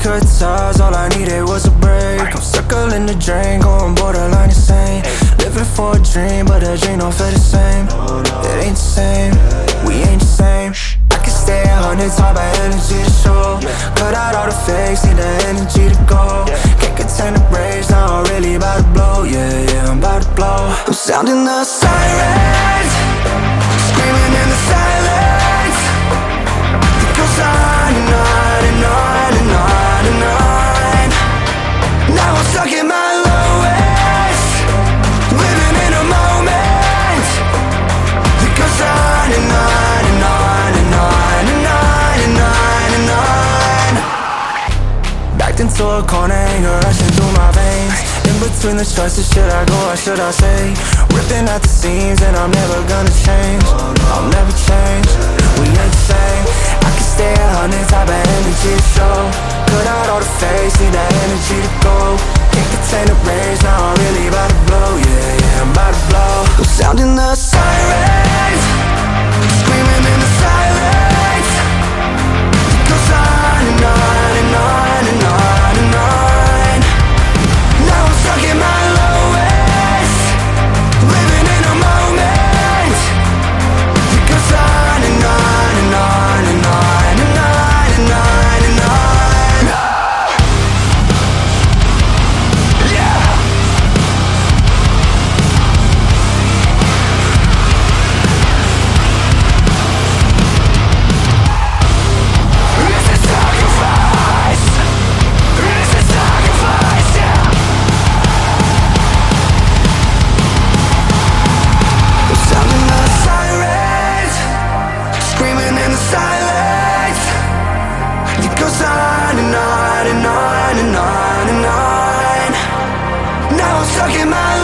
cut ties, all I needed was a break. I'm circling the drain, going borderline insane. Living for a dream, but the dream don't feel the same. It ain't the same, we ain't the same. I can stay 100, talk about energy to show. Cut out all the fakes, need the energy to go. Can't contain the rage, now I'm really about to blow. Yeah, I'm about to blow. I'm sounding the sirens, screaming in the silence. It goes on and on and on and on and on. Now I'm stuck in my lowest, living in a moment. It goes on and on and on and on and on and on and on. Backed into a corner, anger rushing through my veins. In between the choices, should I go or should I stay? Ripping at the seams and I'm never gonna change. I'll never change, we ain't the same. I can stay 100, type of energy to show. Cut out all the fakes, need that energy to go. Can't contain the rage, now I'm really about to blow. Yeah, I'm about to blow. I'm sounding the sirens, screaming in the silence. It goes on and on and on and on and on. Now I'm stuck in my lowest, living in a moment. It goes on and on and on and on and on and on and on. Yeah. It's a sacrifice. It's a sacrifice, yeah. I'm sounding the sirens, screaming in the silence. It goes on and on and on and on and on. Now I'm stuck in my